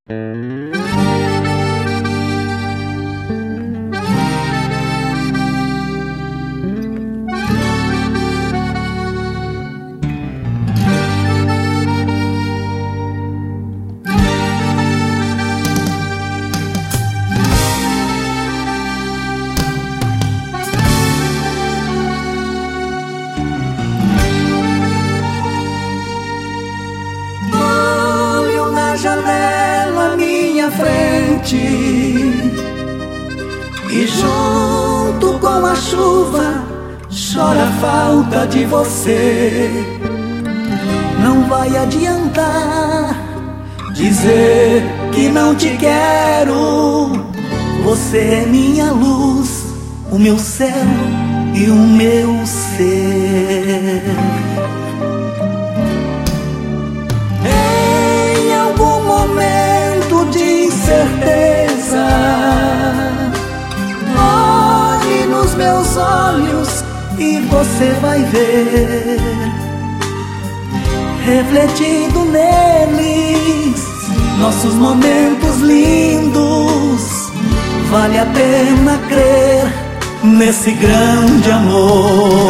Olho na janela à minha frente e junto com a chuva chora a falta de você. Não vai adiantar dizer que não te quero. Você é minha luz, o meu céu e o meu ser. Em algum momento de incerteza, olhe nos meus olhos e você vai ver, refletido neles, nossos momentos lindos. Vale a pena crer nesse grande amor.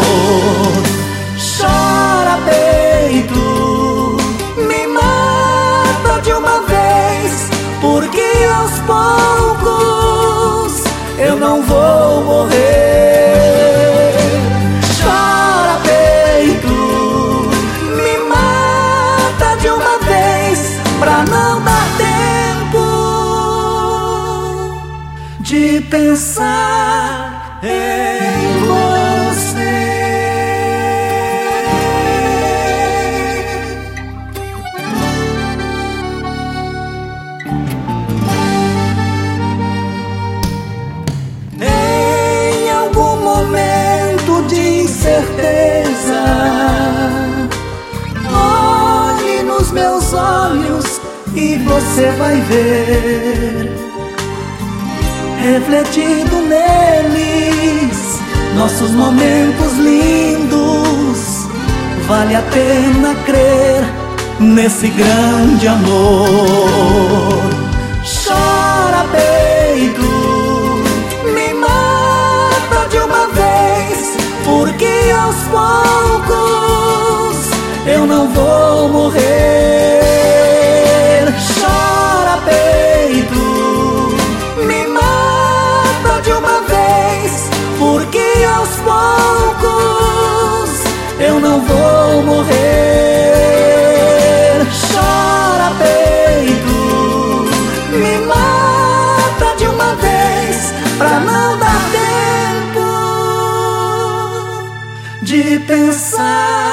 Chora, peito, me mata de uma vez, porque aos poucos eu não vou morrer. Chora, peito, me mata de uma vez, pra não dar tempo de pensar em você. Em algum momento de incerteza, olhe nos meus olhos e você vai ver, refletido neles, nossos momentos lindos. Vale a pena crer nesse grande amor. Chora, peito, me mata de uma vez, porque aos poucos eu não vou morrer. Chora, peito, me mata de uma vez, porque aos poucos eu não vou morrer. Chora, peito, me mata de uma vez, pra não dar tempo de pensar